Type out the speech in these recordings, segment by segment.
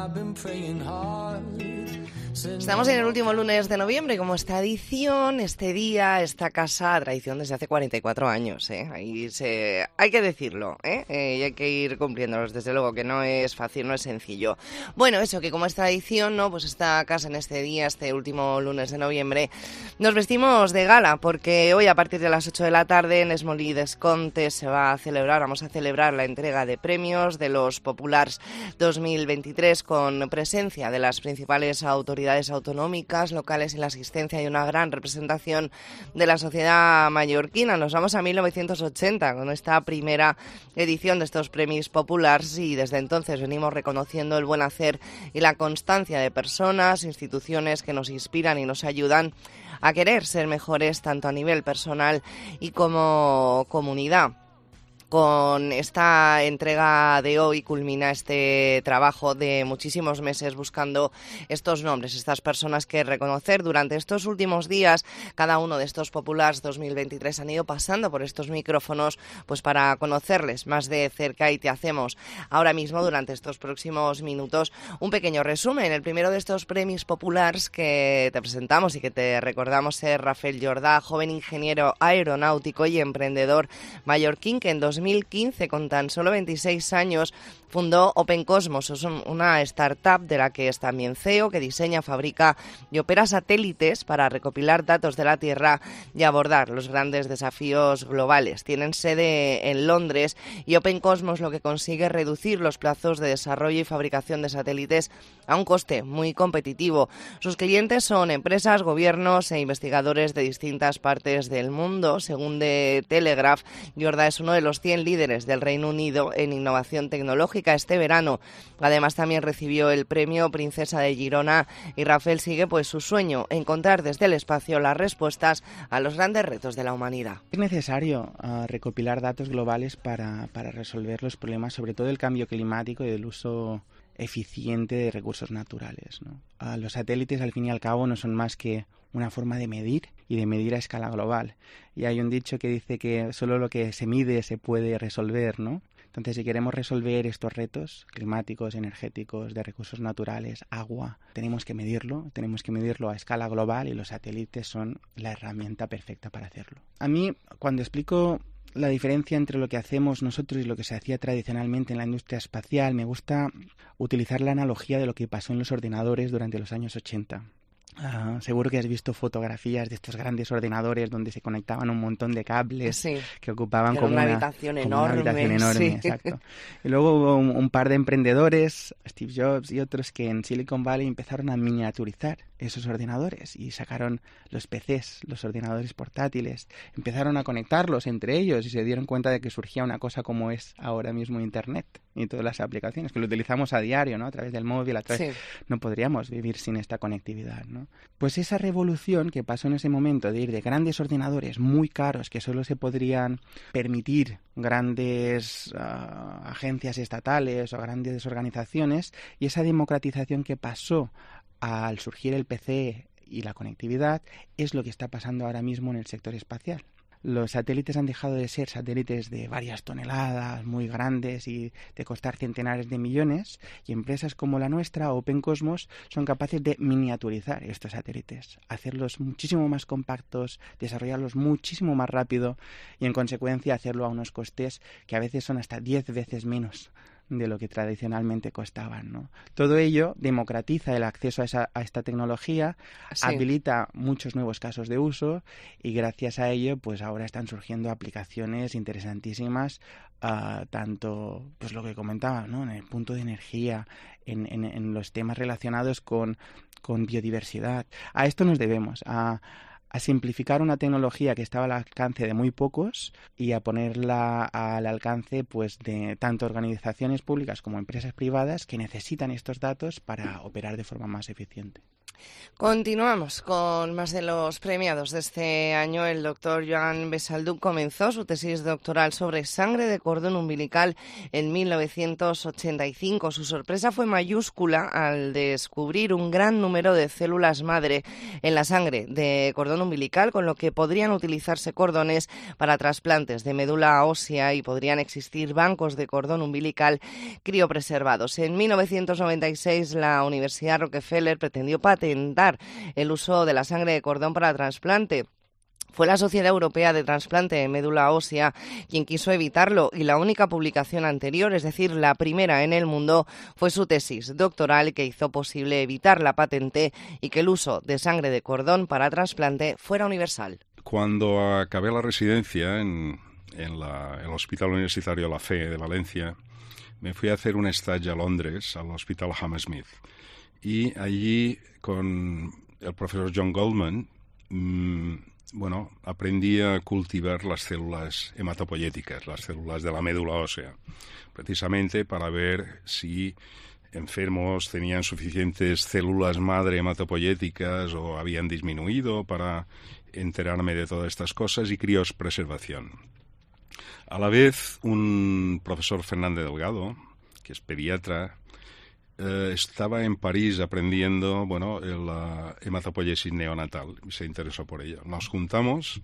Estamos en el último lunes de noviembre, como esta edición, este día, esta casa, tradición desde hace 44 años, hay que decirlo, y hay que ir cumpliéndolos, desde luego que no es fácil, no es sencillo. Bueno, eso, que como es tradición, ¿no? Pues esta casa en este día, este último lunes de noviembre, nos vestimos de gala, porque hoy a partir de las 8 de la tarde en Esmolí Desconte vamos a celebrar la entrega de premios de los Populars 2023 con presencia de las principales autoridades autonómicas, locales y la asistencia y una gran representación de la sociedad mallorquina. Nos vamos a 1980 con esta primera edición de estos premios Populars y desde entonces venimos reconociendo el buen hacer y la constancia de personas, instituciones que nos inspiran y nos ayudan a querer ser mejores tanto a nivel personal y como comunidad. Con esta entrega de hoy culmina este trabajo de muchísimos meses buscando estos nombres, estas personas que reconocer. Durante estos últimos días, cada uno de estos Populars 2023 han ido pasando por estos micrófonos pues para conocerles más de cerca y te hacemos ahora mismo, durante estos próximos minutos, un pequeño resumen. El primero de estos premios Populars que te presentamos y que te recordamos es Rafael Jordà, joven ingeniero aeronáutico y emprendedor mallorquín que en 2015, con tan solo 26 años, fundó Open Cosmos, es una startup de la que es también CEO, que diseña, fabrica y opera satélites para recopilar datos de la Tierra y abordar los grandes desafíos globales. Tienen sede en Londres y Open Cosmos lo que consigue es reducir los plazos de desarrollo y fabricación de satélites a un coste muy competitivo. Sus clientes son empresas, gobiernos e investigadores de distintas partes del mundo. Según The Telegraph, Jordà es uno de los 100 líderes del Reino Unido en innovación tecnológica este verano. Además, también recibió el premio Princesa de Girona y Rafael sigue pues su sueño, encontrar desde el espacio las respuestas a los grandes retos de la humanidad. Es necesario recopilar datos globales para resolver los problemas, sobre todo el cambio climático y el uso eficiente de recursos naturales, ¿no? Los satélites, al fin y al cabo, no son más que una forma de medir y de medir a escala global. Y hay un dicho que dice que solo lo que se mide se puede resolver, ¿no? Entonces, si queremos resolver estos retos climáticos, energéticos, de recursos naturales, agua, tenemos que medirlo a escala global y los satélites son la herramienta perfecta para hacerlo. A mí, cuando explico la diferencia entre lo que hacemos nosotros y lo que se hacía tradicionalmente en la industria espacial, me gusta utilizar la analogía de lo que pasó en los ordenadores durante los años 80. Seguro que has visto fotografías de estos grandes ordenadores donde se conectaban un montón de cables, sí, que ocupaban como una habitación enorme, sí. Exacto. Y luego hubo un par de emprendedores, Steve Jobs y otros, que en Silicon Valley empezaron a miniaturizar esos ordenadores y sacaron los PCs, los ordenadores portátiles, empezaron a conectarlos entre ellos y se dieron cuenta de que surgía una cosa como es ahora mismo Internet y todas las aplicaciones que lo utilizamos a diario, ¿no? A través del móvil, sí. No podríamos vivir sin esta conectividad, ¿no? Pues esa revolución que pasó en ese momento de ir de grandes ordenadores muy caros que solo se podrían permitir grandes agencias estatales o grandes organizaciones, y esa democratización que pasó al surgir el PC y la conectividad, es lo que está pasando ahora mismo en el sector espacial. Los satélites han dejado de ser satélites de varias toneladas, muy grandes y de costar centenares de millones, y empresas como la nuestra, Open Cosmos, son capaces de miniaturizar estos satélites, hacerlos muchísimo más compactos, desarrollarlos muchísimo más rápido y, en consecuencia, hacerlo a unos costes que a veces son hasta 10 veces menos de lo que tradicionalmente costaban, ¿no? Todo ello democratiza el acceso a esta tecnología, sí, habilita muchos nuevos casos de uso y gracias a ello pues ahora están surgiendo aplicaciones interesantísimas, tanto pues lo que comentaba, ¿no? En el punto de energía, en los temas relacionados con biodiversidad. A esto nos debemos, a simplificar una tecnología que estaba al alcance de muy pocos y a ponerla al alcance pues de tanto organizaciones públicas como empresas privadas que necesitan estos datos para operar de forma más eficiente. Continuamos con más de los premiados de este año. El doctor Joan Besalduc comenzó su tesis doctoral sobre sangre de cordón umbilical en 1985. Su sorpresa fue mayúscula al descubrir un gran número de células madre en la sangre de cordón umbilical, con lo que podrían utilizarse cordones para trasplantes de médula ósea y podrían existir bancos de cordón umbilical criopreservados. En 1996, la Universidad Rockefeller pretendió patentar el uso de la sangre de cordón para trasplante. Fue la Sociedad Europea de Trasplante de Médula Ósea quien quiso evitarlo, y la única publicación anterior, es decir, la primera en el mundo, fue su tesis doctoral que hizo posible evitar la patente y que el uso de sangre de cordón para trasplante fuera universal. Cuando acabé la residencia en el Hospital Universitario La Fe de Valencia, me fui a hacer un estage a Londres, al Hospital Hammersmith. Y allí, con el profesor John Goldman, aprendí a cultivar las células hematopoyéticas, las células de la médula ósea, precisamente para ver si enfermos tenían suficientes células madre hematopoyéticas o habían disminuido, para enterarme de todas estas cosas, y criopreservación. A la vez, un profesor, Fernández Delgado, que es pediatra, estaba en París aprendiendo la hematopoiesis neonatal y se interesó por ello. Nos juntamos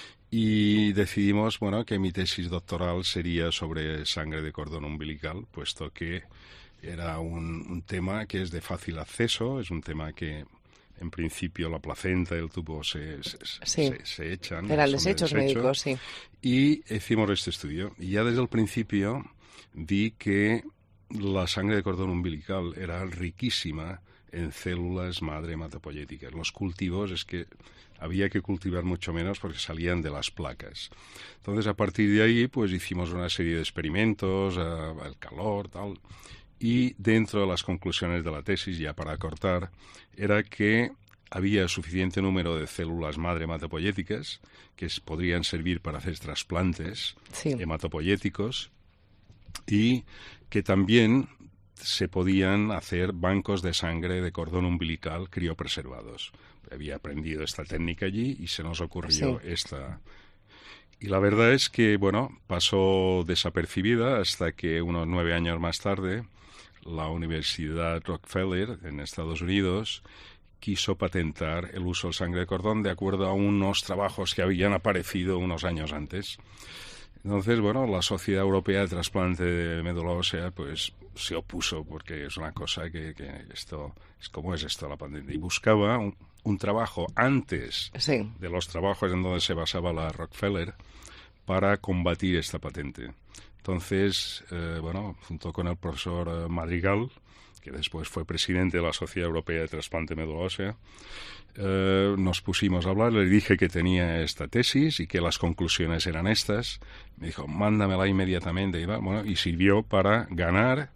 y decidimos que mi tesis doctoral sería sobre sangre de cordón umbilical, puesto que era un tema que es de fácil acceso, es un tema que en principio la placenta y el tubo se echan. Eran desechos médicos, sí. Y hicimos este estudio. Y ya desde el principio vi que la sangre de cordón umbilical era riquísima en células madre hematopoyéticas. Los cultivos es que había que cultivar mucho menos porque salían de las placas. Entonces, a partir de ahí, pues hicimos una serie de experimentos, al calor, tal. Y dentro de las conclusiones de la tesis, ya para acortar, era que había suficiente número de células madre hematopoyéticas que podrían servir para hacer trasplantes hematopoyéticos, y que también se podían hacer bancos de sangre de cordón umbilical criopreservados. Había aprendido esta técnica allí y se nos ocurrió esta. Y la verdad es que, pasó desapercibida hasta que unos 9 años más tarde, la Universidad Rockefeller en Estados Unidos quiso patentar el uso de sangre de cordón de acuerdo a unos trabajos que habían aparecido unos años antes. Entonces, la Sociedad Europea de Trasplante de Médula Ósea pues se opuso, porque es una cosa que esto es como es esto la patente, y buscaba un trabajo antes de los trabajos en donde se basaba la Rockefeller para combatir esta patente. Entonces, junto con el profesor Madrigal, que después fue presidente de la Sociedad Europea de Trasplante de Médula Ósea, nos pusimos a hablar. Le dije que tenía esta tesis y que las conclusiones eran estas. Me dijo, mándamela inmediatamente. Y sirvió para ganar,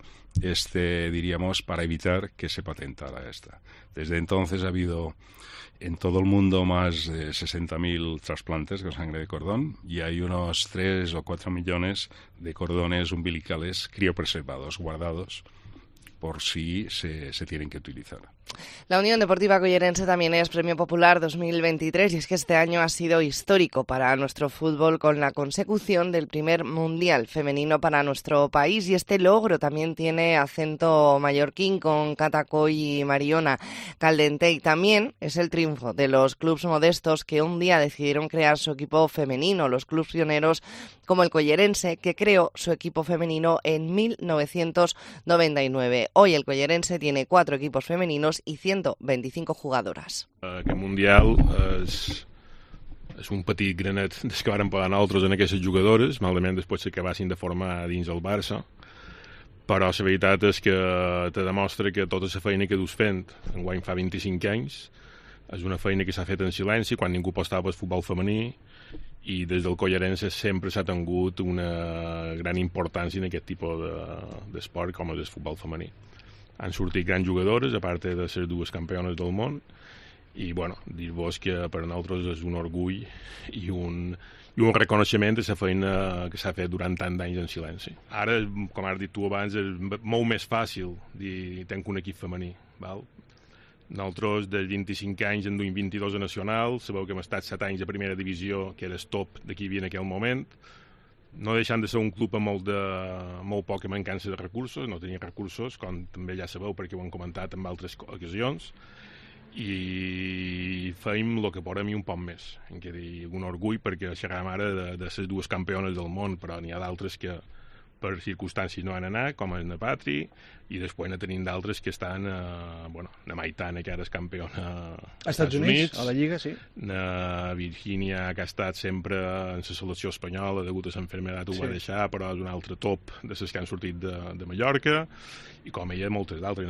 para evitar que se patentara esta. Desde entonces ha habido en todo el mundo más de 60.000 trasplantes de sangre de cordón, y hay unos 3 o 4 millones de cordones umbilicales criopreservados, guardados, por si se tienen que utilizar. La Unión Deportiva Collerense también es Premio Popular 2023, y es que este año ha sido histórico para nuestro fútbol con la consecución del primer Mundial femenino para nuestro país, y este logro también tiene acento mallorquín con Catacoy y Mariona Caldentey. También es el triunfo de los clubs modestos que un día decidieron crear su equipo femenino, los clubs pioneros como el Collerense, que creó su equipo femenino en 1999. Hoy el Collerense tiene 4 equipos femeninos y 125 jugadoras. Aquest Mundial és un petit granet des que vàrem pagar nosaltres en aquestes jugadores, malament després s'acabassin de formar dins el Barça, però la veritat és que te demostra que tota la feina que dus fent enguany fa 25 anys és una feina que s'ha fet en silenci quan ningú apostava pel futbol femení, i des del Collerense sempre s'ha tingut una gran importància en aquest tipus d'esport com és el futbol femení. Han sortit grans jugadores, a part de ser 2 campiones del món, i dir-vos que per nosaltres és un orgull i un reconeixement de la feina que s'ha fet durant tant d'anys en silenci. Ara, com has dit tu abans, és molt més fàcil dir tenc un equip femení, val? Nosaltres, de 25 anys, en duim 22 a Nacional. Sabeu que hem estat 7 anys a primera divisió, que era el top d'aquí havia en aquell moment. No deixant de ser un club amb molt poca mancança de recursos, no tenia recursos, com també ja sabeu perquè ho han comentat en altres ocasions, i feim el que podem i un poc més. Em quedi un orgull perquè xerràvem ara de les dues campiones del món, però n'hi ha d'altres que per circumstàncies no han anat, com en Patri, i després ne tenim d'altres que estan, na Maitana, que ara és campiona als Estats Units, a la Lliga, sí. Na Virgínia, que ha estat sempre en la selecció espanyola, degut a l'enfermedat ho va deixar, però és un altre top de les que han sortit de Mallorca, i com ella, moltes d'altres,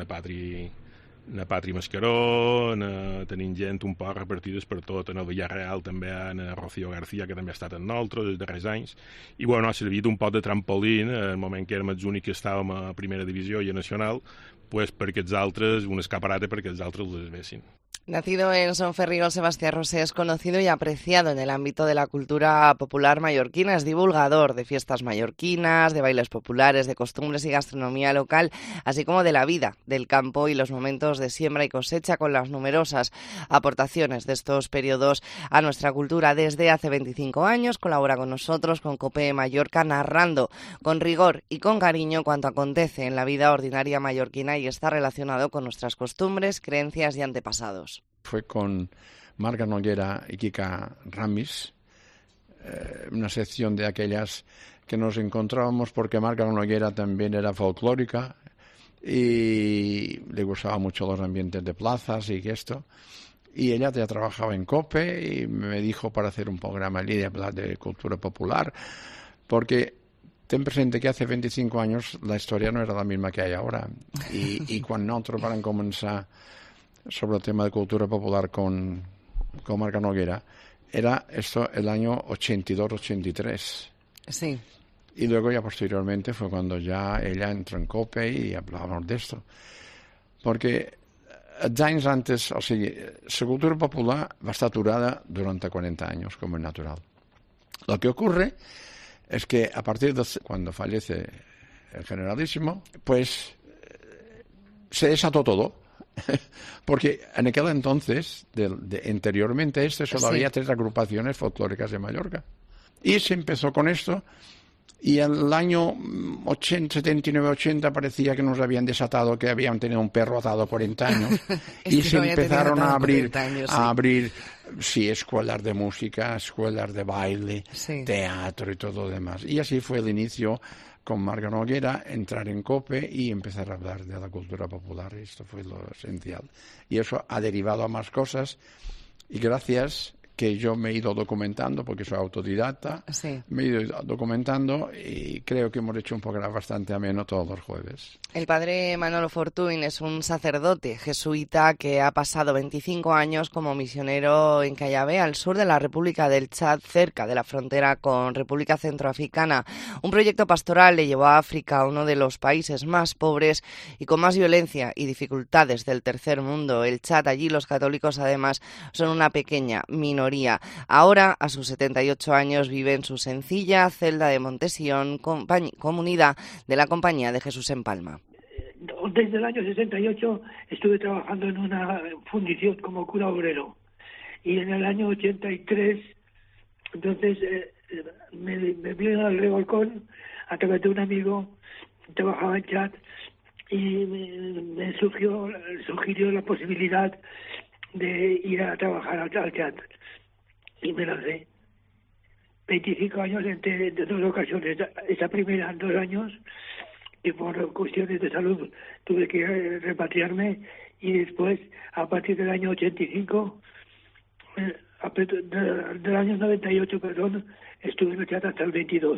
na Patri Mascaró, tenim gent un poc repartides per tot, en el Villarreal també, en Rocío García, que també ha estat amb nosaltres els darrers anys, i bueno, ha servit un poc de trampolín, en el moment que érem els únics que estàvem a primera divisió i a nacional, pues perquè els altres, un escaparate perquè els altres les vessin. Nacido en Sonferrol, Sebastián Rosé es conocido y apreciado en el ámbito de la cultura popular mallorquina. Es divulgador de fiestas mallorquinas, de bailes populares, de costumbres y gastronomía local, así como de la vida del campo y los momentos de siembra y cosecha, con las numerosas aportaciones de estos periodos a nuestra cultura. Desde hace 25 años colabora con nosotros, con COPE Mallorca, narrando con rigor y con cariño cuanto acontece en la vida ordinaria mallorquina y está relacionado con nuestras costumbres, creencias y antepasados. Fue con Marga Noguera y Kika Ramis, una sección de aquellas que nos encontrábamos porque Marga Noguera también era folclórica y le gustaba mucho los ambientes de plazas y esto. Y ella ya trabajaba en COPE y me dijo para hacer un programa allí de hablar de cultura popular, porque ten presente que hace 25 años la historia no era la misma que hay ahora. Y cuando nosotros van a comenzar sobre el tema de cultura popular con Marga Noguera, era esto el año 82-83. Sí. Y luego ya posteriormente fue cuando ya ella entró en COPE y hablábamos de esto. Porque anys antes, o sigui, la cultura popular va estar aturada durante 40 años, como es natural. Lo que ocurre es que a partir de cuando fallece el generalísimo, pues se desató todo. Porque en aquel entonces, anteriormente a este, solo había 3 agrupaciones folclóricas de Mallorca. Y se empezó con esto, y en el año 79-80 parecía que nos habían desatado, que habían tenido un perro atado 40 años, y se empezaron a abrir, escuelas de música, escuelas de baile, teatro y todo lo demás. Y así fue el inicio con Marga Noguera, entrar en COPE y empezar a hablar de la cultura popular. Esto fue lo esencial. Y eso ha derivado a más cosas, y gracias que yo me he ido documentando, porque soy autodidacta, me he ido documentando y creo que hemos hecho un programa bastante ameno todos los jueves. El padre Manolo Fortuny es un sacerdote jesuita que ha pasado 25 años como misionero en Callabé, al sur de la República del Chad, cerca de la frontera con República Centroafricana. Un proyecto pastoral le llevó a África, uno de los países más pobres y con más violencia y dificultades del tercer mundo. El Chad, allí los católicos además son una pequeña minoría. Ahora, a sus 78 años, vive en su sencilla celda de Montesión, comunidad de la Compañía de Jesús en Palma. Desde el año 68 estuve trabajando en una fundición como cura obrero, y en el año 83 entonces me vino al revolcón a través de un amigo que trabajaba en Chad, y me sugirió la posibilidad de ir a trabajar al Chad, y me lancé. 25 años entre 2 ocasiones. Esa primera en 2 años, y por cuestiones de salud tuve que repatriarme, y después, a partir del año 85, del año 98, estuve en el Chad hasta el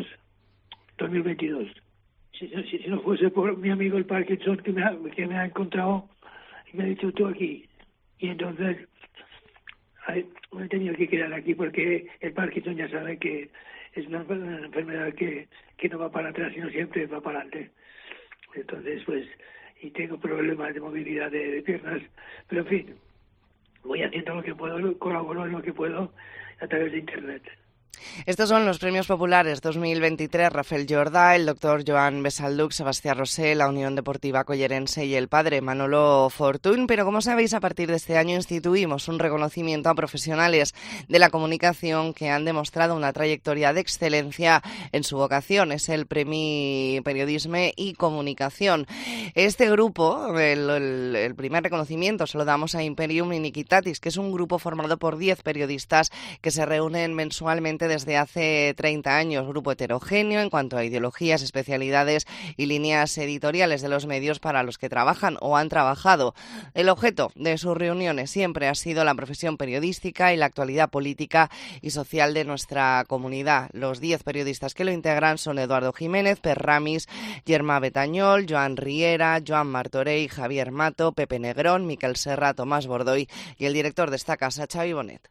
2022. Si no fuese por mi amigo el Parkinson, que me ha encontrado y me ha dicho tú aquí. Y entonces me he tenido que quedar aquí, porque el Parkinson ya sabe que es una enfermedad que no va para atrás, sino siempre va para adelante. Entonces, pues, y tengo problemas de movilidad de piernas, pero en fin, voy haciendo lo que puedo, colaboro en lo que puedo a través de Internet. Estos son los Premios Populares 2023, Rafael Jordà, el doctor Joan Besalduc, Sebastián Rosé, la Unión Deportiva Collerense y el padre Manolo Fortuny. Pero como sabéis, a partir de este año instituimos un reconocimiento a profesionales de la comunicación que han demostrado una trayectoria de excelencia en su vocación. Es el Premi Periodisme y Comunicación. Este grupo, el primer reconocimiento, se lo damos a Imperium Iniquitatis, que es un grupo formado por 10 periodistas que se reúnen mensualmente desde hace 30 años, grupo heterogéneo en cuanto a ideologías, especialidades y líneas editoriales de los medios para los que trabajan o han trabajado. El objeto de sus reuniones siempre ha sido la profesión periodística y la actualidad política y social de nuestra comunidad. Los 10 periodistas que lo integran son Eduardo Jiménez, Per Ramis, Germà Betañol, Joan Riera, Joan Martorell, Javier Mato, Pepe Negrón, Miquel Serra, Tomás Bordoy y el director de esta casa, Xavi Bonet.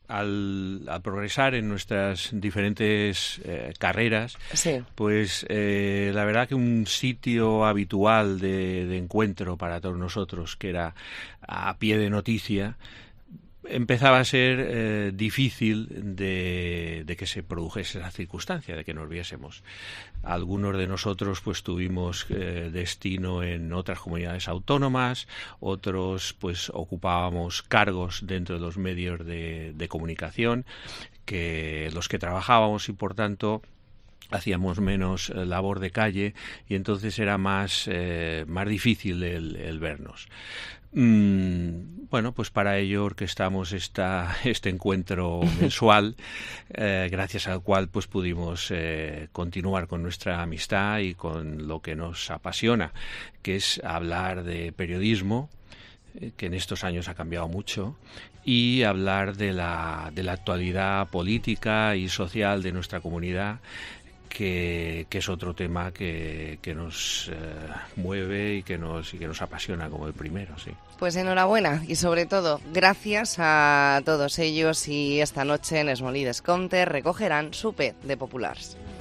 Al progresar en nuestras diferentes carreras, sí, pues la verdad que un sitio habitual de encuentro para todos nosotros, que era a pie de noticia, empezaba a ser difícil de que se produjese esa circunstancia, de que nos viésemos. Algunos de nosotros pues tuvimos destino en otras comunidades autónomas, otros pues ocupábamos cargos dentro de los medios de comunicación, que los que trabajábamos y por tanto hacíamos menos labor de calle y entonces era más difícil el vernos. Bueno, pues para ello orquestamos este encuentro mensual, gracias al cual pues pudimos continuar con nuestra amistad y con lo que nos apasiona, que es hablar de periodismo, que en estos años ha cambiado mucho, y hablar de la actualidad política y social de nuestra comunidad, que es otro tema que nos mueve y que nos apasiona como el primero, sí. Pues enhorabuena y sobre todo gracias a todos ellos, y esta noche en Esmolí Descompte recogerán su P de Populars.